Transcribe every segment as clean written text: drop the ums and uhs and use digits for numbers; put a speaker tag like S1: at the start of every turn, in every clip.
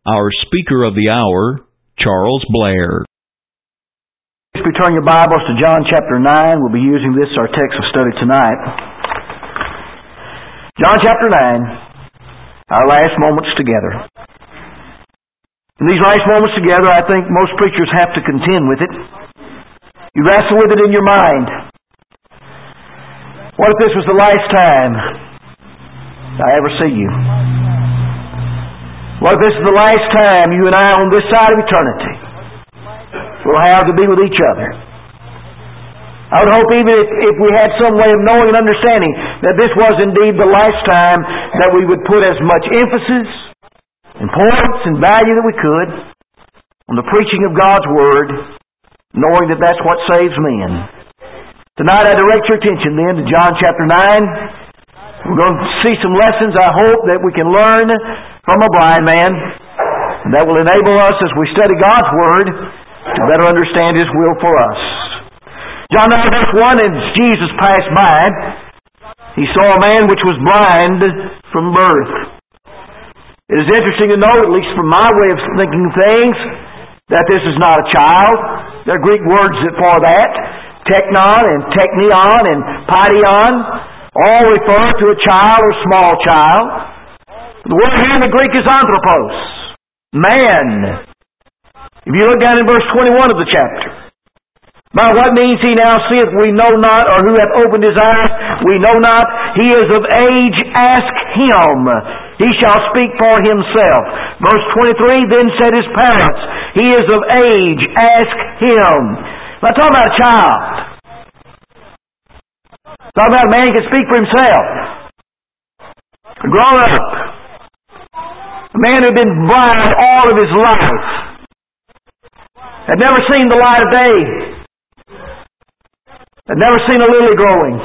S1: Our speaker of the hour, Charles Blair.
S2: If we turn your Bibles to John chapter 9, we'll be using this as our text of study tonight. John chapter 9, our last moments together. In these last moments together, I think most preachers have to contend with it. You wrestle with it in your mind. What if this was the last time I ever see you? What if this is the last time you and I on this side of eternity will have to be with each other? I would hope even if we had some way of knowing and understanding that this was indeed the last time that we would put as much emphasis, importance, and value that we could on the preaching of God's Word, knowing that that's what saves men. Tonight I direct your attention then to John chapter 9. We're going to see some lessons, I hope, that we can learn from a blind man, and that will enable us as we study God's Word to better understand His will for us. John 9 verse 1, as Jesus passed by, He saw a man which was blind from birth. It is interesting to note, at least from my way of thinking things, that this is not a child. There are Greek words for that. Teknon and teknion and paidion all refer to a child or small child. The word here in the Greek is anthropos, man. If you look down in verse 21 of the chapter, by what means he now seeth we know not, or who hath opened his eyes we know not. He is of age, ask him. He shall speak for himself. Verse 23, then said his parents, he is of age, ask him. I'm not talking about a child. I'm talking about a man who can speak for himself. Grown up. A man who had been blind all of his life. Had never seen the light of day. Had never seen a lily growing.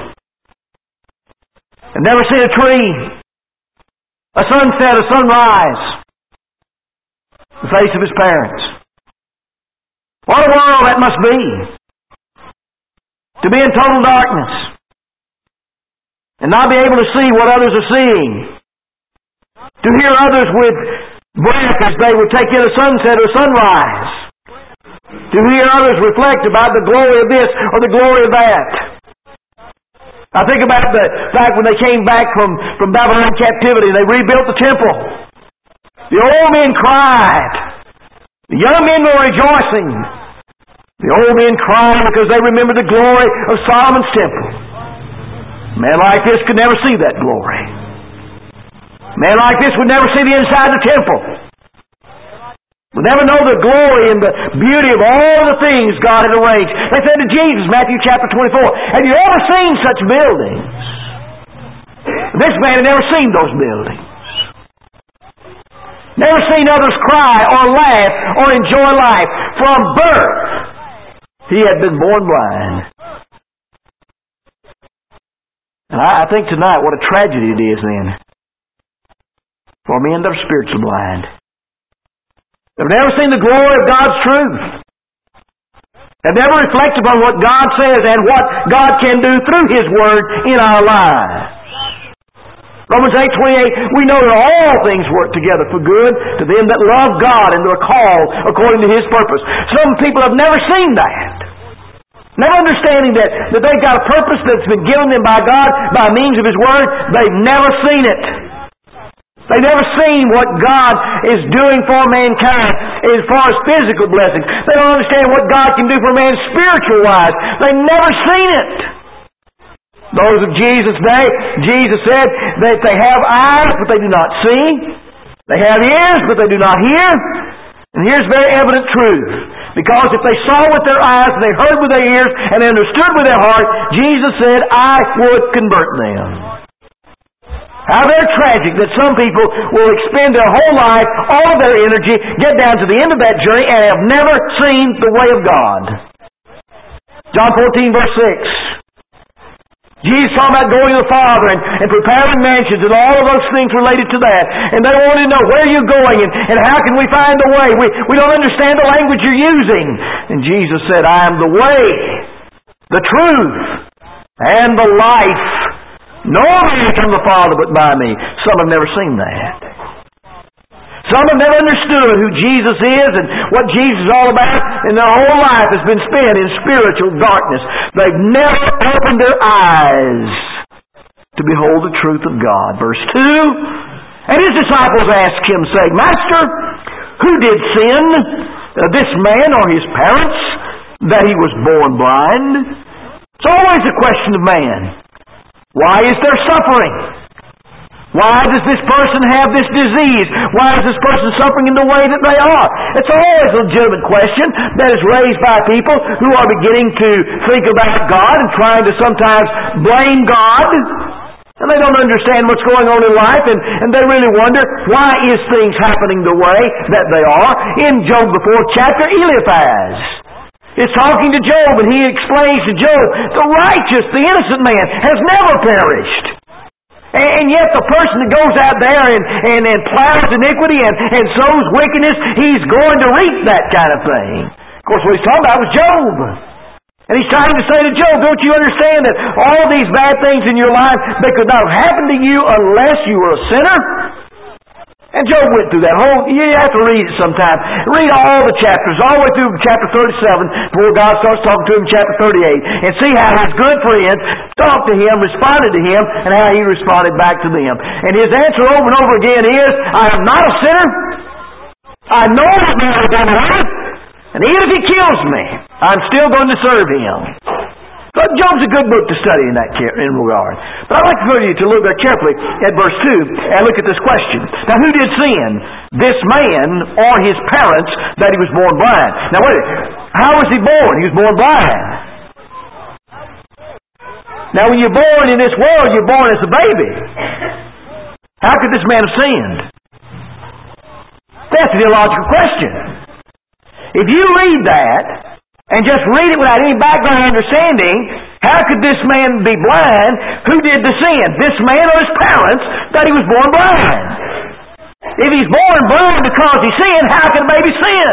S2: Had never seen a tree. A sunset, a sunrise. The face of his parents. What a world that must be. To be in total darkness. And not be able to see what others are seeing. To hear others with breath as they would take in a sunset or sunrise. To hear others reflect about the glory of this or the glory of that. I think about the fact when they came back from Babylon captivity and they rebuilt the temple. The old men cried. The young men were rejoicing. The old men cried because they remembered the glory of Solomon's temple. A man like this could never see that glory. A man like this would never see the inside of the temple. Would never know the glory and the beauty of all the things God had arranged. They said to Jesus, Matthew chapter 24, have you ever seen such buildings? This man had never seen those buildings. Never seen others cry or laugh or enjoy life. From birth, he had been born blind. And I think tonight what a tragedy it is then for men that are spiritually blind. They've never seen the glory of God's truth. They've never reflected upon what God says and what God can do through His Word in our lives. Romans 8:28, we know that all things work together for good to them that love God and are called according to His purpose. Some people have never seen that. Never understanding that they've got a purpose that's been given them by God by means of His Word. They've never seen it. They've never seen what God is doing for mankind as far as physical blessings. They don't understand what God can do for man spiritual-wise. They've never seen it. Those of Jesus' day, Jesus said that they have eyes, but they do not see. They have ears, but they do not hear. And here's very evident truth. Because if they saw with their eyes, and they heard with their ears, and they understood with their heart, Jesus said, I would convert them. How very tragic that some people will expend their whole life, all of their energy, get down to the end of that journey, and have never seen the way of God. John 14 verse 6. Jesus talking about going to the Father and preparing mansions and all of those things related to that. And they wanted to know, where are you going and how can we find the way? We don't understand the language you're using. And Jesus said, I am the way, the truth, and the life. No man can come to the Father but by me. Some have never seen that. Some have never understood who Jesus is and what Jesus is all about, and their whole life has been spent in spiritual darkness. They've never opened their eyes to behold the truth of God. Verse 2, and His disciples asked Him, saying, Master, who did sin, this man or his parents, that he was born blind? It's always a question of man. Why is there suffering? Why does this person have this disease? Why is this person suffering in the way that they are? It's always a legitimate question that is raised by people who are beginning to think about God and trying to sometimes blame God. And they don't understand what's going on in life, and they really wonder, why is things happening the way that they are? In Job, the 4th chapter, Eliphaz is talking to Job, and he explains to Job, the righteous, the innocent man, has never perished. And yet the person that goes out there and plows iniquity and sows wickedness, he's going to reap that kind of thing. Of course, what he's talking about was Job. And he's trying to say to Job, don't you understand that all these bad things in your life, they could not have happened to you unless you were a sinner? And Job went through that whole, you have to read it sometime. Read all the chapters, all the way through chapter 37, before God starts talking to him in chapter 38, and see how his good friends talked to him, responded to him, and how he responded back to them. And his answer over and over again is, I am not a sinner. I know I've never done right. And even if he kills me, I'm still going to serve him. But Job's a good book to study in that regard. But I'd like for you to look very carefully at verse 2 and look at this question. Now, who did sin? This man or his parents that he was born blind? Now, wait a minute. How was he born? He was born blind. Now, when you're born in this world, you're born as a baby. How could this man have sinned? That's a theological question. If you read that, and just read it without any background understanding, how could this man be blind? Who did the sin? This man or his parents that he was born blind? If he's born blind because he sinned, how can a baby sin?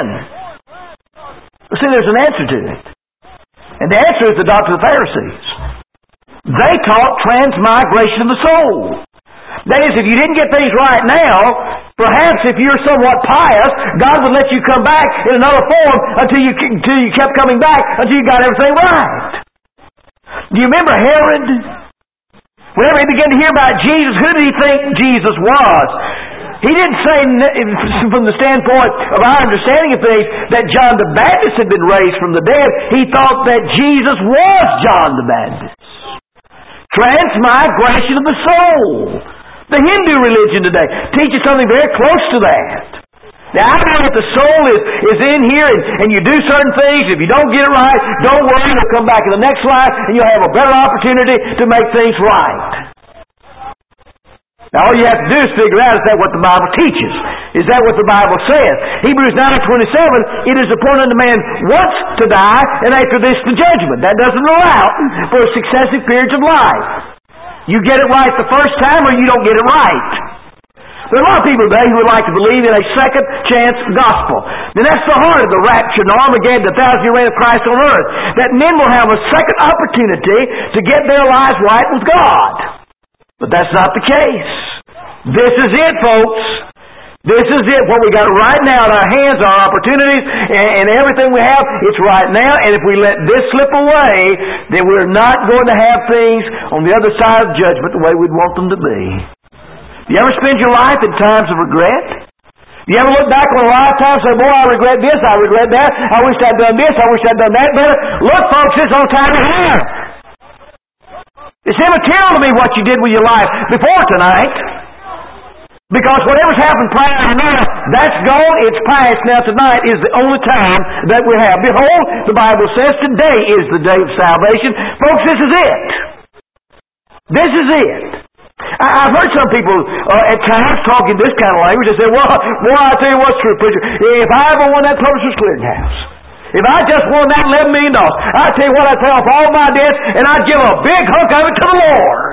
S2: Well, see, there's an answer to it. And the answer is the doctrine of the Pharisees. They taught transmigration of the soul. That is, if you didn't get things right now, perhaps if you're somewhat pious, God would let you come back in another form until you kept coming back until you got everything right. Do you remember Herod? Whenever he began to hear about Jesus, who did he think Jesus was? He didn't say, from the standpoint of our understanding of things, that John the Baptist had been raised from the dead. He thought that Jesus was John the Baptist. Transmigration of the soul. The Hindu religion today teaches something very close to that. The idea that the soul is in here and you do certain things. If you don't get it right, don't worry, you'll come back in the next life and you'll have a better opportunity to make things right. Now all you have to do is figure out, is that what the Bible teaches? Is that what the Bible says? Hebrews 9:27, it is appointed unto man once to die, and after this the judgment. That doesn't allow for successive periods of life. You get it right the first time or you don't get it right. There are a lot of people today who would like to believe in a second chance gospel. And that's the heart of the rapture and the Armageddon, the 1,000-year reign of Christ on earth. That men will have a second opportunity to get their lives right with God. But that's not the case. This is it, folks. This is it. What we got right now in our hands, our opportunities, and everything we have, it's right now. And if we let this slip away, then we're not going to have things on the other side of judgment the way we'd want them to be. Do you ever spend your life in times of regret? Do you ever look back on a lifetime and say, boy, I regret this, I regret that, I wish I'd done this, I wish I'd done that better? Look, folks, it's on time to have. It's immaterial to me what you did with your life before tonight. Because whatever's happened prior to now, that's gone, it's past. Now tonight is the only time that we have. Behold, the Bible says today is the day of salvation. Folks, this is it. This is it. I've heard some people at times talking this kind of language. They say, well, I'll tell you what's true, preacher. If I ever won that Publishers Clearinghouse, if I just won that $11 million, I'll tell you what, I'd pay off all my debts and I'd give a big hunk of it to the Lord.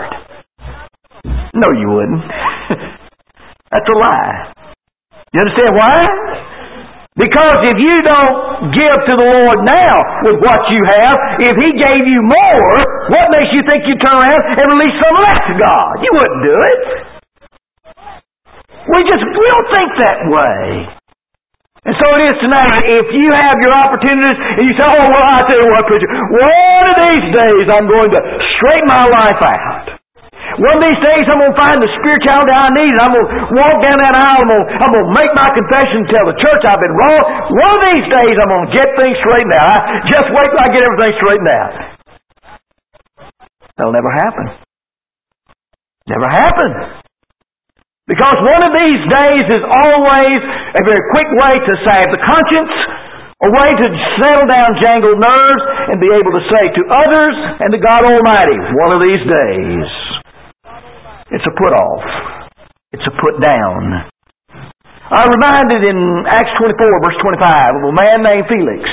S2: No, you wouldn't. That's a lie. You understand why? Because if you don't give to the Lord now with what you have, if He gave you more, what makes you think you'd turn around and release some of that to God? You wouldn't do it. We don't think that way. And so it is tonight. If you have your opportunities and you say, oh, well, I tell you what, preacher, one of these days I'm going to straighten my life out. One of these days I'm going to find the spirituality I need, and I'm going to walk down that aisle, I'm going to make my confession and tell the church I've been wrong. One of these days I'm going to get things straightened out. Just wait till I get everything straightened out. That'll never happen. Never happen. Because one of these days is always a very quick way to salve the conscience, a way to settle down jangled nerves, and be able to say to others and to God Almighty, one of these days, it's a put-off. It's a put-down. I'm reminded in Acts 24, verse 25, of a man named Felix.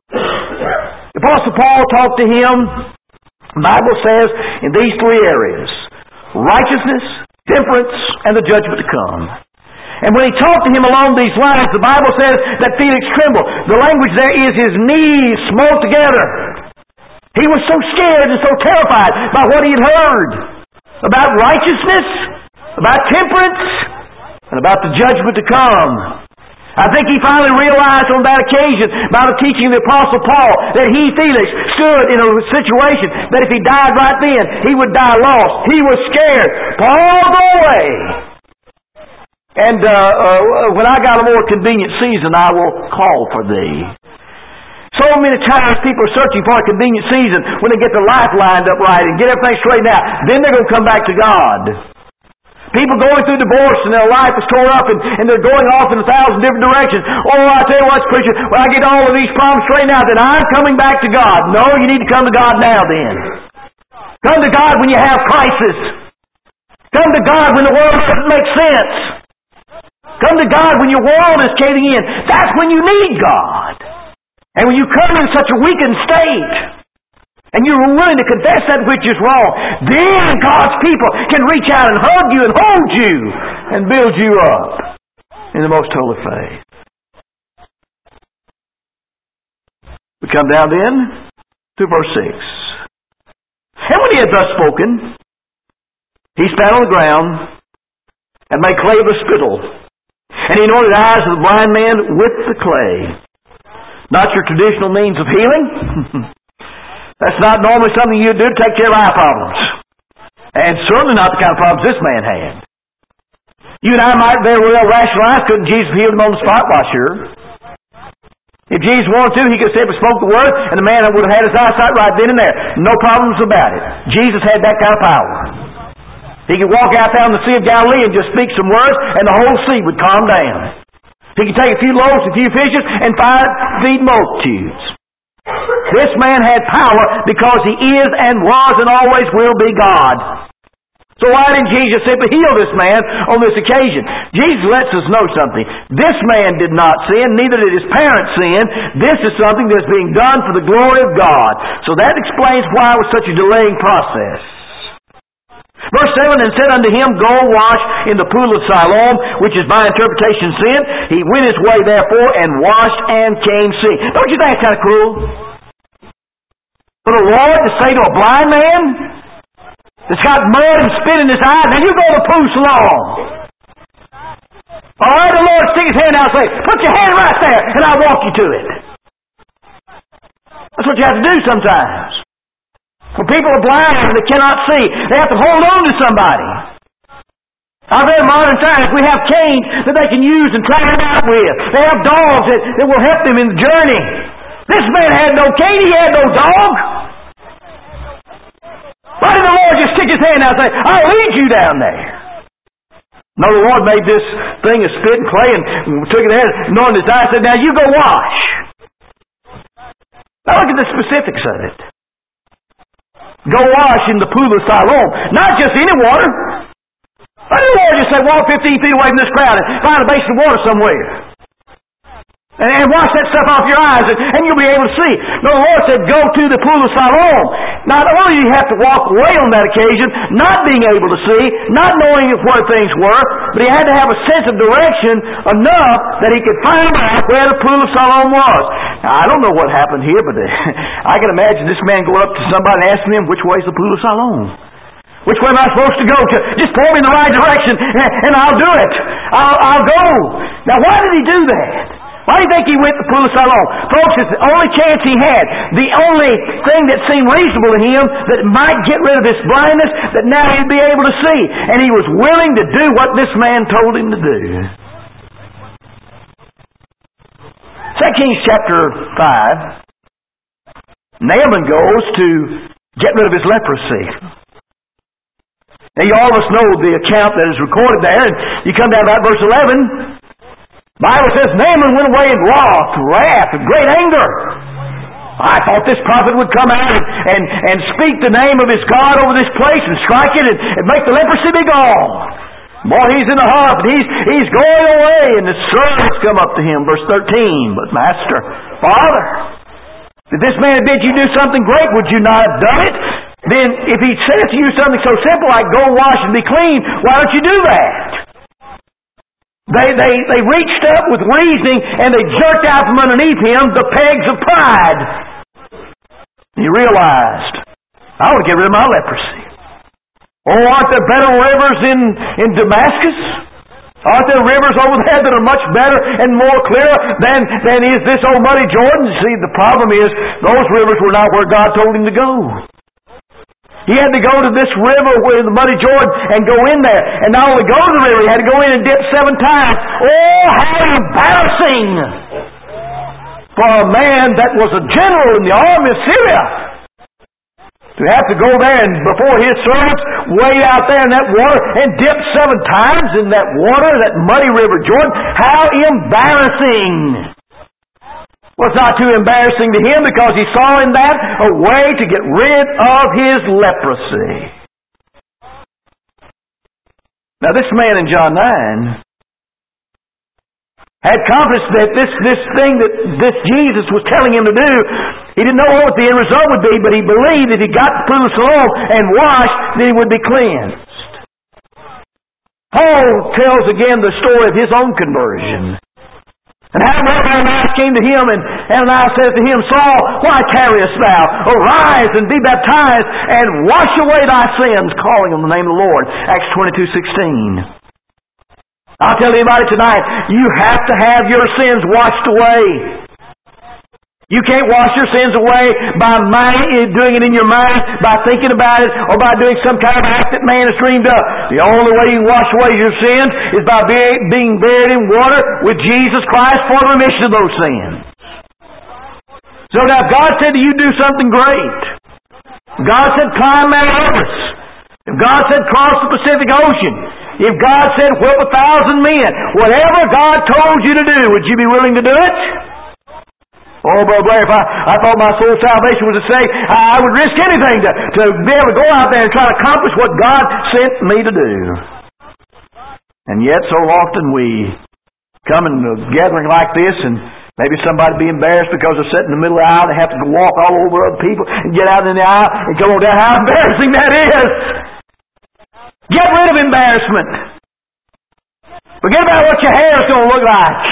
S2: The Apostle Paul talked to him, the Bible says, in these three areas: righteousness, temperance, and the judgment to come. And when he talked to him along these lines, the Bible says that Felix trembled. The language there is his knees smote together. He was so scared and so terrified by what he had heard about righteousness, about temperance, and about the judgment to come. I think he finally realized on that occasion, by the teaching of the Apostle Paul, that he, Felix, stood in a situation that if he died right then, he would die lost. He was scared. Paul, go away! And when I got a more convenient season, I will call for thee. So many times people are searching for a convenient season when they get their life lined up right and get everything straightened out. Then they're going to come back to God. People going through divorce and their life is torn up and they're going off in 1,000 different directions. Oh, I tell you what, preacher, when I get all of these problems straightened out, then I'm coming back to God. No, you need to come to God now then. Come to God when you have crisis. Come to God when the world doesn't make sense. Come to God when your world is caving in. That's when you need God. And when you come in such a weakened state, and you're willing to confess that which is wrong, then God's people can reach out and hug you and hold you and build you up in the most holy faith. We come down then to verse 6. And when he had thus spoken, he spat on the ground and made clay of the spittle, and he anointed the eyes of the blind man with the clay. Not your traditional means of healing. That's not normally something you do to take care of eye problems. And certainly not the kind of problems this man had. You and I might very well rationalize, couldn't Jesus heal him on the spot? Why, sure. If Jesus wanted to, he could have simply spoke the word, and the man would have had his eyesight right then and there. No problems about it. Jesus had that kind of power. He could walk out there on the Sea of Galilee and just speak some words, and the whole sea would calm down. He could take a few loaves, a few fishes, and feed multitudes. This man had power because he is and was and always will be God. So why didn't Jesus simply heal this man on this occasion? Jesus lets us know something. This man did not sin, neither did his parents sin. This is something that's being done for the glory of God. So that explains why it was such a delaying process. Verse 7, and said unto him, go wash in the pool of Siloam, which is by interpretation sin. He went his way therefore and washed and came seeing. Don't you think that's kind of cruel? For the Lord to say to a blind man that's got mud and spit in his eye, now you go to the pool of Siloam. Alright, the Lord stick his hand out and say, put your hand right there and I'll walk you to it. That's what you have to do sometimes. When people are blind and they cannot see, they have to hold on to somebody. Out there in modern times, we have canes that they can use and try it out with. They have dogs that will help them in the journey. This man had no cane, he had no dog. Why did the Lord just stick his hand out and say, I'll lead you down there? No, the Lord made this thing of spit and clay and took it there, anointed his eyes, and said, now you go wash. Now look at the specifics of it. Go wash in the pool of Siloam. Not just any water. Why did the Lord just say, walk 15 feet away from this crowd and find a basin of water somewhere? And wash that stuff off your eyes and you'll be able to see. No, the Lord said, go to the pool of Siloam. Not only do you have to walk away on that occasion, not being able to see, not knowing where things were, but he had to have a sense of direction enough that he could find out where the pool of Siloam was. Now, I don't know what happened here, but I can imagine this man going up to somebody and asking them, which way is the pool of Siloam? Which way am I supposed to go? Just point me in the right direction and I'll do it. I'll go. Now why did he do that? Why do you think he went to the Pool of Siloam? Folks, it's the only chance he had. The only thing that seemed reasonable to him that might get rid of this blindness, that now he'd be able to see. And he was willing to do what this man told him to do. 2 Kings chapter 5, Naaman goes to get rid of his leprosy. Now you all of us know the account that is recorded there, and you come down to about verse 11. The Bible says Naaman went away in wrath, and great anger. I thought this prophet would come out and speak the name of his God over this place and strike it and make the leprosy be gone. Boy, he's in a huff, and he's going away, and the servants come up to him, verse 13. But Master, Father, if this man had bid you do something great, would you not have done it? Then if he said to you something so simple like go wash and be clean, why don't you do that? They reached up with reasoning and they jerked out from underneath him the pegs of pride. He realized, I want to get rid of my leprosy. Oh, aren't there better rivers in Damascus? Aren't there rivers over there that are much better and more clear than is this old muddy Jordan? See, the problem is those rivers were not where God told him to go. He had to go to this river where the muddy Jordan and go in there. And not only go to the river, he had to go in and dip 7 times. Oh, how embarrassing for a man that was a general in the army of Syria to have to go there and before his servants wade out there in that water and dip 7 times in that water, that muddy river Jordan. How embarrassing! Well, it's not too embarrassing to him because he saw in that a way to get rid of his leprosy. Now this man in John 9 had confidence that this thing that this Jesus was telling him to do, he didn't know what the end result would be, but he believed if he got to the Pool of Siloam and washed, then he would be cleansed. Paul tells again the story of his own conversion. And how Ananias came to him, and Ananias says to him, Saul, why tarriest thou? Arise and be baptized, and wash away thy sins, calling on the name of the Lord. Acts 22:16. I'll tell anybody tonight, you have to have your sins washed away. You can't wash your sins away by doing it in your mind, by thinking about it, or by doing some kind of act that man has dreamed up. The only way you can wash away your sins is by being buried in water with Jesus Christ for the remission of those sins. So now if God said to you, do something great. If God said, climb Mount Everest. If God said, cross the Pacific Ocean. If God said, whip 1,000 men. Whatever God told you to do, would you be willing to do it? Oh, Brother Blair, if I thought my soul's salvation was to say, I would risk anything to be able to go out there and try to accomplish what God sent me to do. And yet, so often we come in a gathering like this, and maybe somebody be embarrassed because they're sitting in the middle of the aisle, they have to walk all over other people and get out in the aisle and come on down. How embarrassing that is! Get rid of embarrassment. Forget about what your hair is going to look like.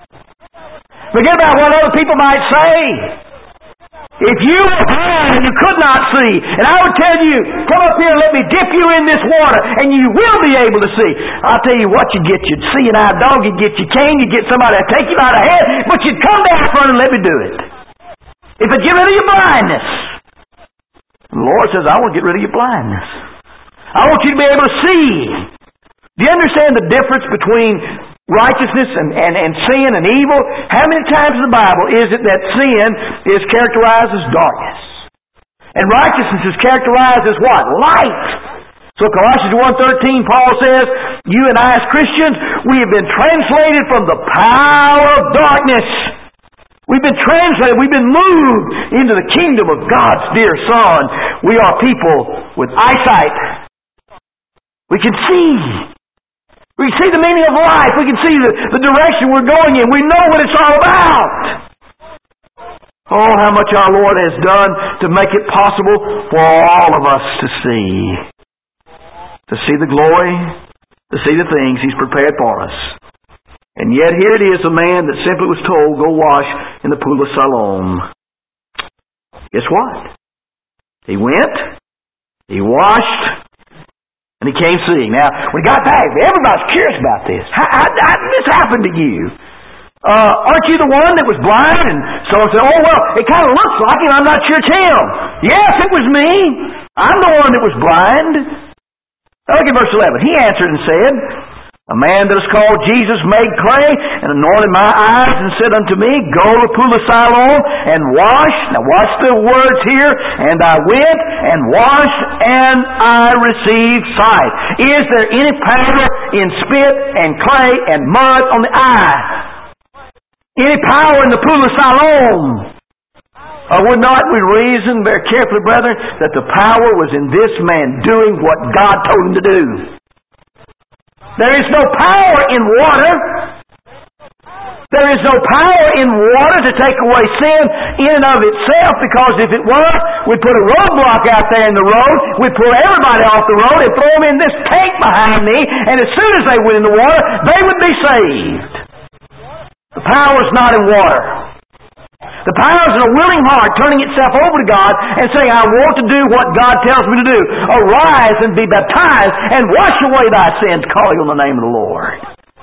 S2: Forget about what other people might say. If you were blind and you could not see, and I would tell you, come up here and let me dip you in this water, and you will be able to see. I'll tell you what you'd get. You'd see an eye dog, you'd get your cane, you'd get somebody to take you by the head, but you'd come down front and let me do it. If it'd get rid of your blindness. The Lord says, I want to get rid of your blindness. I want you to be able to see. Do you understand the difference between righteousness and sin and evil? How many times in the Bible is it that sin is characterized as darkness? And righteousness is characterized as what? Light. So Colossians 1:13, Paul says, you and I as Christians, we have been translated from the power of darkness. We've been translated, we've been moved into the kingdom of God's dear Son. We are people with eyesight. We can see. We can see the meaning of life. We can see the direction we're going in. We know what it's all about. Oh, how much our Lord has done to make it possible for all of us to see. To see the glory, to see the things He's prepared for us. And yet here it is, a man that simply was told, go wash in the Pool of Siloam. Guess what? He went, he washed, And he came seeing. Now, when he got back, everybody's curious about this. How did this happen to you? Aren't you the one that was blind? And someone said, oh, well, it kind of looks like him. I'm not sure it's him. Yes, it was me. I'm the one that was blind. Now look at verse 11. He answered and said, a man that is called Jesus made clay and anointed my eyes and said unto me, go to the pool of Siloam and wash. Now watch the words here. And I went and washed and I received sight. Is there any power in spit and clay and mud on the eye? Any power in the pool of Siloam? Or would not we reason very carefully, brethren, that the power was in this man doing what God told him to do? There is no power in water. There is no power in water to take away sin in and of itself, because if it were, we'd put a roadblock out there in the road, we'd pull everybody off the road and throw them in this tank behind me, and as soon as they went in the water, they would be saved. The power is not in water. The power is in a willing heart turning itself over to God and saying, I want to do what God tells me to do. Arise and be baptized and wash away thy sins, calling on the name of the Lord.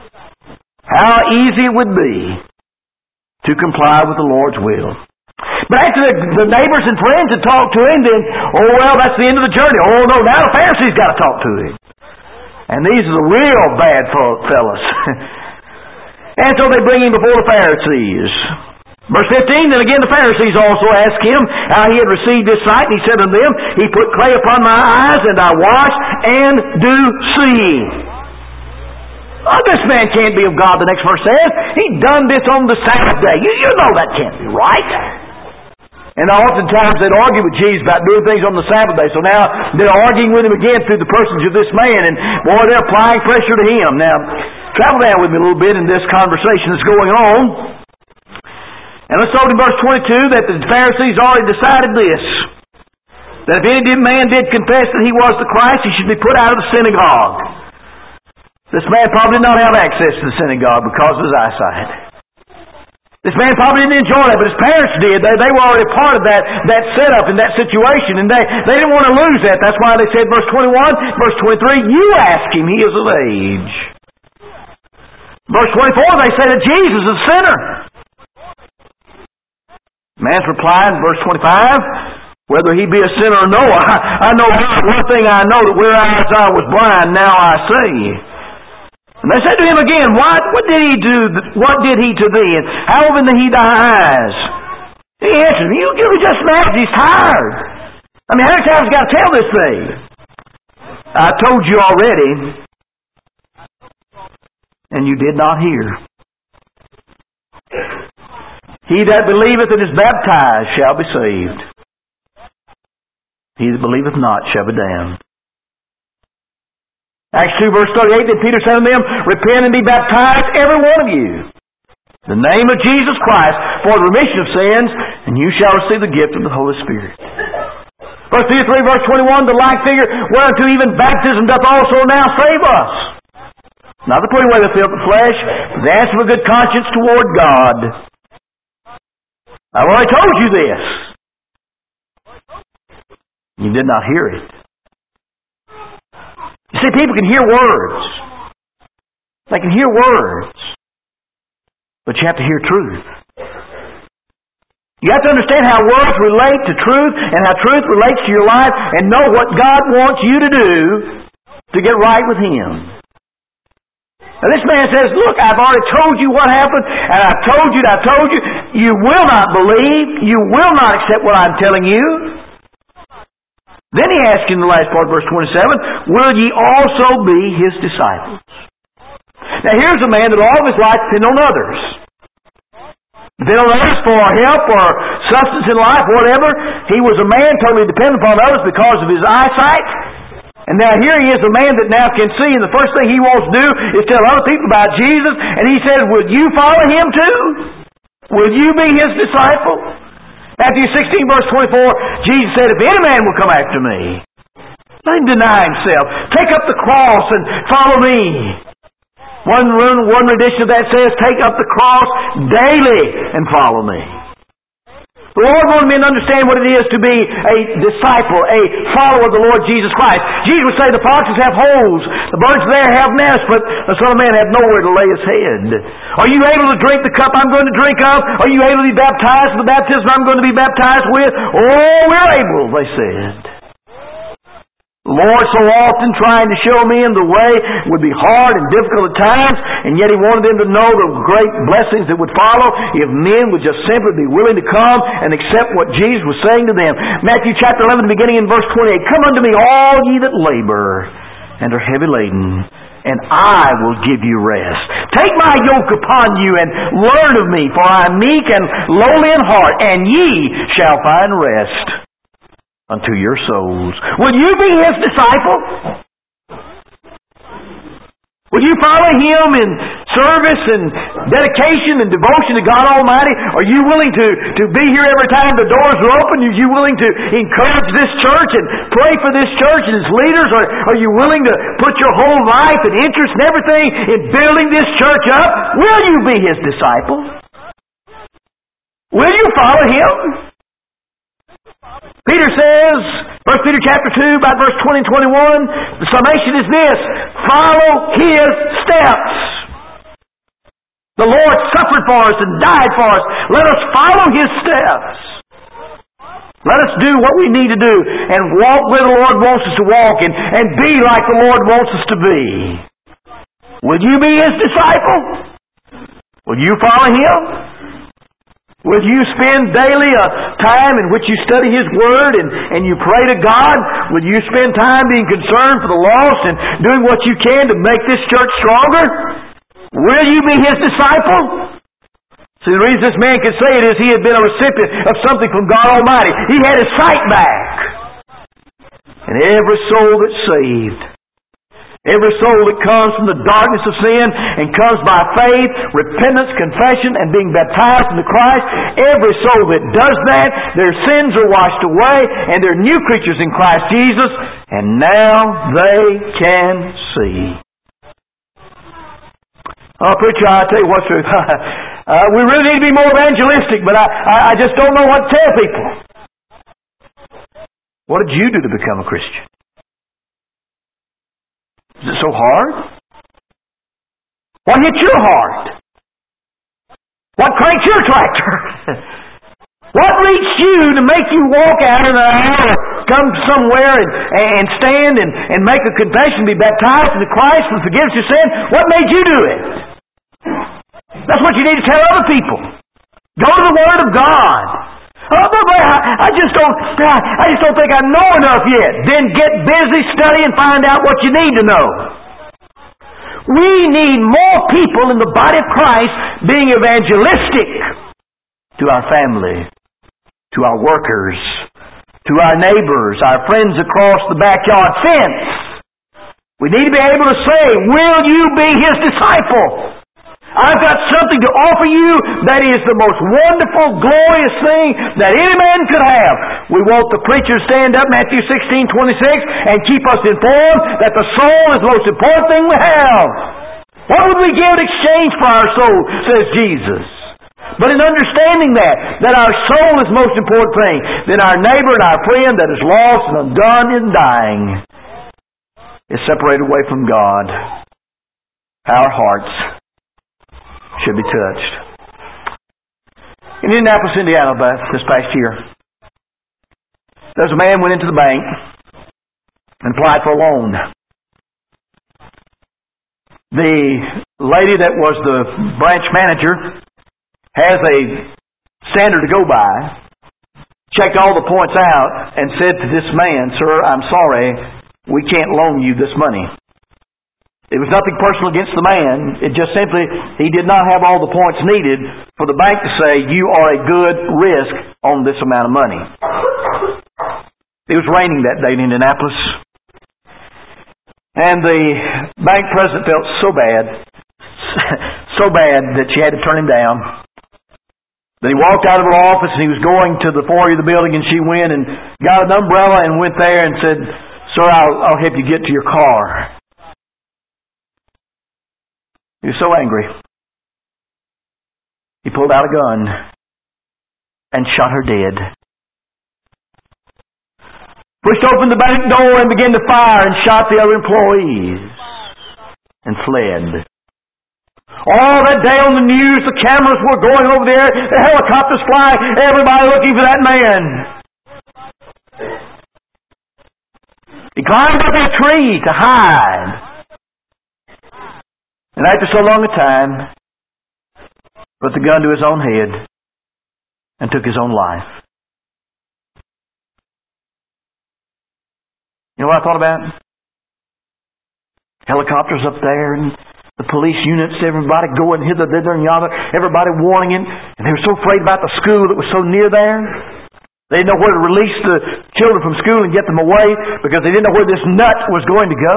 S2: How easy it would be to comply with the Lord's will. But after the neighbors and friends had talked to him, then, oh well, that's the end of the journey. Oh no, now the Pharisees got to talk to him. And these are the real bad fellas. And so they bring him before the Pharisees. Verse 15, then again the Pharisees also asked him how he had received his sight, and he said unto them, he put clay upon my eyes, and I washed, and do see. Oh, this man can't be of God, the next verse says. He done this on the Sabbath day. You know that can't be right. And oftentimes they'd argue with Jesus about doing things on the Sabbath day. So now they're arguing with him again through the personage of this man, and boy, they're applying pressure to him. Now, travel down with me a little bit in this conversation that's going on. And let's note in verse 22 that the Pharisees already decided this, that if any man did confess that he was the Christ, he should be put out of the synagogue. This man probably did not have access to the synagogue because of his eyesight. This man probably didn't enjoy that, but his parents did. They were already part of that setup and that situation, and they didn't want to lose that. That's why they said, verse 21, verse 23, you ask him, he is of age. Verse 24, they say that Jesus is a sinner. Man's reply in verse 25, whether he be a sinner or no, I know one thing I know, that whereas I was blind, now I see. And they said to him again, what did he do? What did he to thee? And how opened he thy eyes? He answered, you were just mad. He's tired. I mean, how many times have I got to tell this thing? I told you already, and you did not hear. He that believeth and is baptized shall be saved. He that believeth not shall be damned. Acts 2 verse 38, then Peter said unto them, repent and be baptized, every one of you, in the name of Jesus Christ, for the remission of sins, and you shall receive the gift of the Holy Spirit. Verse 3, verse 21, the like figure, whereunto even baptism doth also now save us. Not the putting away the filth of the flesh, but the answer of a good conscience toward God. I've already told you this. You did not hear it. You see, people can hear words. They can hear words. But you have to hear truth. You have to understand how words relate to truth and how truth relates to your life and know what God wants you to do to get right with Him. Now this man says, look, I've already told you what happened, and I've told you, you will not believe, you will not accept what I'm telling you. Then he asks in the last part of verse 27, will ye also be His disciples? Now here's a man that all of his life depended on others. Depended on others for help or substance in life, whatever. He was a man totally dependent upon others because of his eyesight. And now here he is, a man that now can see, and the first thing he wants to do is tell other people about Jesus, and he says, will you follow Him too? Will you be His disciple? Matthew 16 verse 24, Jesus said, if any man will come after me, let him deny himself. Take up the cross and follow me. One rendition of that says, take up the cross daily and follow me. The Lord wanted men to understand what it is to be a disciple, a follower of the Lord Jesus Christ. Jesus would say, the foxes have holes, the birds there have nests, but the Son of Man hath nowhere to lay his head. Are you able to drink the cup I'm going to drink of? Are you able to be baptized with the baptism I'm going to be baptized with? Oh, we're able, they said. The Lord so often trying to show men the way would be hard and difficult at times, and yet He wanted them to know the great blessings that would follow if men would just simply be willing to come and accept what Jesus was saying to them. Matthew chapter 11, beginning in verse 28, Come unto me, all ye that labor and are heavy laden, and I will give you rest. Take my yoke upon you and learn of me, for I am meek and lowly in heart, and ye shall find rest unto your souls. Will you be His disciple? Will you follow Him in service and dedication and devotion to God Almighty? Are you willing to be here every time the doors are open? Are you willing to encourage this church and pray for this church and its leaders? Or are you willing to put your whole life and interest and everything in building this church up? Will you be His disciple? Will you follow Him? Peter says, 1 Peter chapter 2, about verse 20 and 21, the summation is this: follow His steps. The Lord suffered for us and died for us. Let us follow His steps. Let us do what we need to do and walk where the Lord wants us to walk and be like the Lord wants us to be. Will you be His disciple? Will you follow Him? Will you spend daily a time in which you study His Word and you pray to God? Will you spend time being concerned for the lost and doing what you can to make this church stronger? Will you be His disciple? See, the reason this man could say it is he had been a recipient of something from God Almighty. He had his sight back. And every soul that's saved, every soul that comes from the darkness of sin and comes by faith, repentance, confession, and being baptized into Christ, every soul that does that, their sins are washed away, and they're new creatures in Christ Jesus, and now they can see. Oh, preacher, I tell you what's true. We really need to be more evangelistic, but I just don't know what to tell people. What did you do to become a Christian? Is it so hard? What hit your heart? What cranked your tractor? What reached you to make you walk out in an hour, come somewhere and stand and make a confession, be baptized into Christ for the forgiveness of sin? What made you do it? That's what you need to tell other people. Go to the Word of God. Oh, I just don't think I know enough yet. Then get busy, study, and find out what you need to know. We need more people in the body of Christ being evangelistic to our family, to our workers, to our neighbors, our friends across the backyard fence. We need to be able to say, will you be His disciple? I've got something to offer you that is the most wonderful, glorious thing that any man could have. We want the preacher to stand up, Matthew 16:26, and keep us informed that the soul is the most important thing we have. What would we give in exchange for our soul, says Jesus. But in understanding that our soul is the most important thing, then our neighbor and our friend that is lost and undone and dying is separated away from God. Our hearts should be touched. In Indianapolis, Indiana, this past year, there's a man went into the bank and applied for a loan. The lady that was the branch manager has a standard to go by, checked all the points out, and said to this man, "Sir, I'm sorry, we can't loan you this money." It was nothing personal against the man. It just simply, he did not have all the points needed for the bank to say, you are a good risk on this amount of money. It was raining that day in Indianapolis. And the bank president felt so bad that she had to turn him down. Then he walked out of her office and he was going to the foyer of the building, and she went and got an umbrella and went there and said, "Sir, I'll help you get to your car." He was so angry. He pulled out a gun. and shot her dead. Pushed open the back door and began to fire and shot the other employees and fled. All that day on the news, the cameras were going over there, the helicopters flying, everybody looking for that man. He climbed up a tree to hide. And after so long a time, put the gun to his own head and took his own life. You know what I thought about? Helicopters up there and the police units, everybody going hither, thither, and yonder, everybody warning him. And they were so afraid about the school that was so near there. They didn't know where to release the children from school and get them away because they didn't know where this nut was going to go.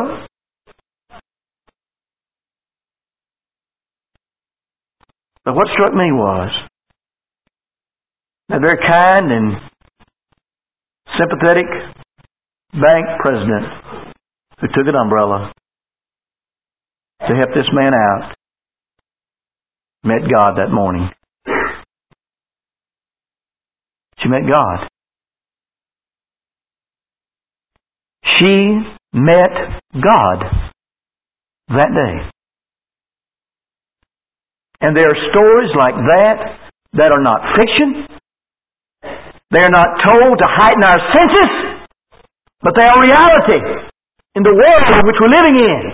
S2: But what struck me was that very kind and sympathetic bank president who took an umbrella to help this man out met God that morning. She met God. She met God that day. And there are stories like that are not fiction. They are not told to heighten our senses, but they are reality in the world in which we're living in.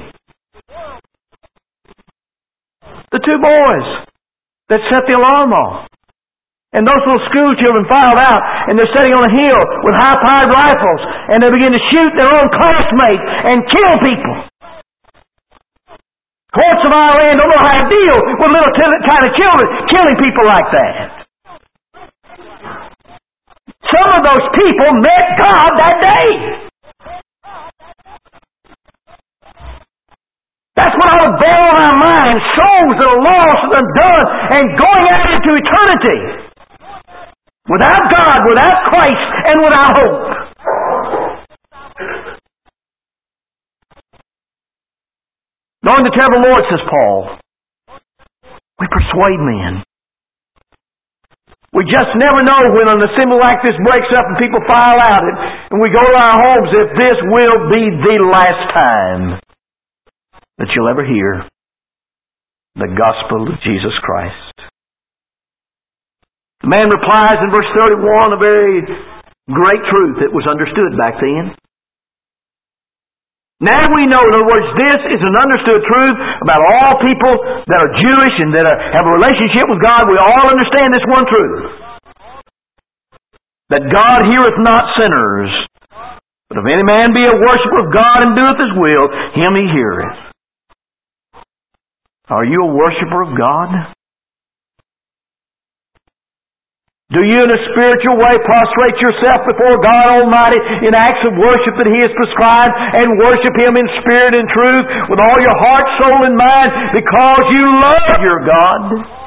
S2: The two boys that set the alarm off. And those little school children filed out, and they're sitting on a hill with high-powered rifles, and they begin to shoot their own classmates and kill people. Courts of our land don't know how to deal with little tiny children killing people like that. Some of those people met God that day. That's what ought to bear on our minds. Souls that are lost and undone and going out into eternity. Without God, without Christ, and without hope. Knowing the terrible Lord, says Paul, we persuade men. We just never know when an assembly like this breaks up and people file out and we go to our homes if this will be the last time that you'll ever hear the gospel of Jesus Christ. The man replies in verse 31 a very great truth that was understood back then. Now we know, in other words, this is an understood truth about all people that are Jewish and that have a relationship with God. We all understand this one truth. That God heareth not sinners. But if any man be a worshiper of God and doeth His will, him He heareth. Are you a worshiper of God? Do you in a spiritual way prostrate yourself before God Almighty in acts of worship that He has prescribed and worship Him in spirit and truth with all your heart, soul, and mind because you love your God?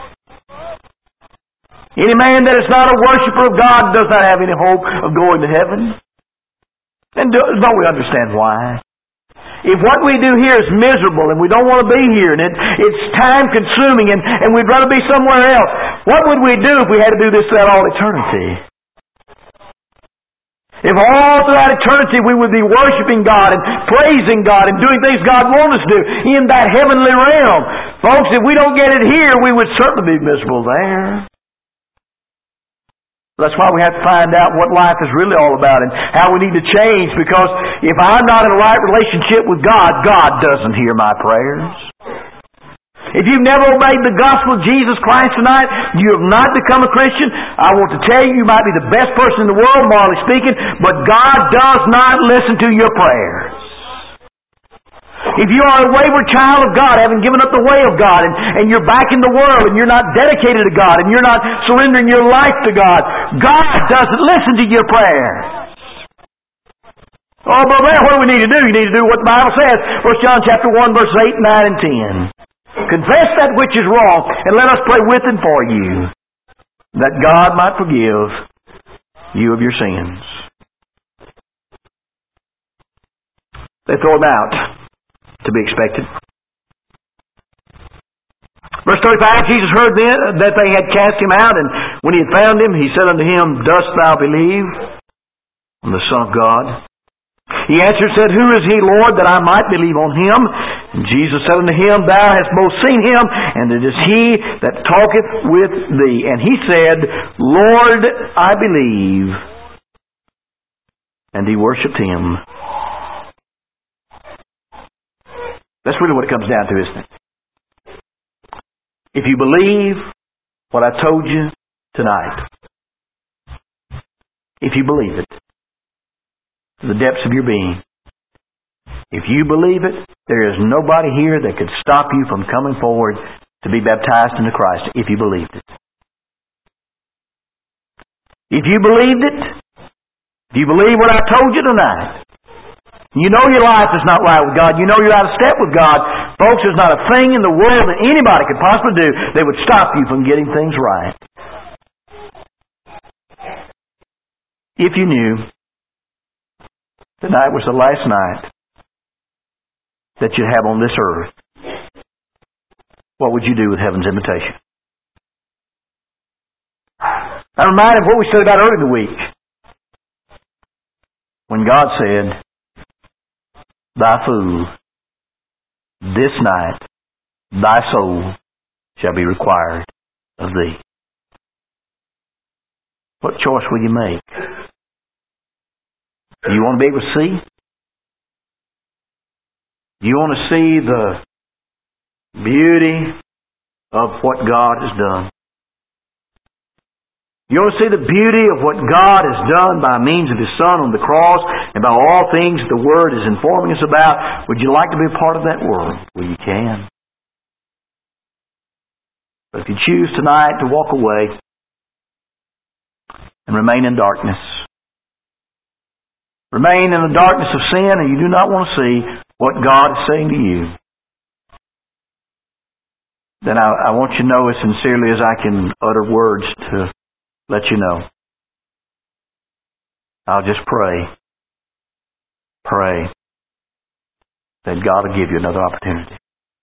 S2: Any man that is not a worshiper of God does not have any hope of going to heaven. And don't we understand why? If what we do here is miserable and we don't want to be here and it's time consuming and we'd rather be somewhere else, what would we do if we had to do this throughout all eternity? If all throughout eternity we would be worshiping God and praising God and doing things God wants us to do in that heavenly realm, folks, if we don't get it here, we would certainly be miserable there. That's why we have to find out what life is really all about and how we need to change, because if I'm not in a right relationship with God, God doesn't hear my prayers. If you've never obeyed the gospel of Jesus Christ tonight, you have not become a Christian, I want to tell you, you might be the best person in the world, morally speaking, but God does not listen to your prayers. If you are a wayward child of God, having given up the way of God, and you're back in the world, and you're not dedicated to God, and you're not surrendering your life to God, God doesn't listen to your prayers. Oh, but what do we need to do? You need to do what the Bible says. 1 John chapter 1, verses 8, 9, and 10. Confess that which is wrong, and let us pray with and for you, that God might forgive you of your sins. They throw him out. To be expected. Verse 35, Jesus heard then that they had cast him out, and when he had found him, he said unto him, Dost thou believe on the Son of God? He answered and said, Who is he, Lord, that I might believe on him? And Jesus said unto him, Thou hast both seen him, and it is he that talketh with thee. And he said, Lord, I believe. And he worshipped him. That's really what it comes down to, isn't it? If you believe what I told you tonight, if you believe it, to the depths of your being, if you believe it, there is nobody here that could stop you from coming forward to be baptized into Christ if you believed it. If you believed it, if you believe what I told you tonight, you know your life is not right with God. You know you're out of step with God. Folks, there's not a thing in the world that anybody could possibly do that would stop you from getting things right. If you knew tonight was the last night that you'd have on this earth, what would you do with heaven's invitation? I'm reminded of what we said about earlier in the week. When God said, Thy fool, this night, thy soul shall be required of thee. What choice will you make? Do you want to be able to see? Do you want to see the beauty of what God has done? You want to see the beauty of what God has done by means of His Son on the cross and by all things the Word is informing us about? Would you like to be a part of that world? Well, you can. But if you choose tonight to walk away and remain in darkness, remain in the darkness of sin, and you do not want to see what God is saying to you, then I want you to know as sincerely as I can utter words to let you know. I'll just pray that God will give you another opportunity.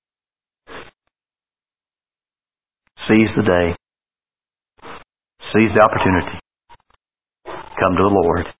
S2: Seize the day. Seize the opportunity. Come to the Lord.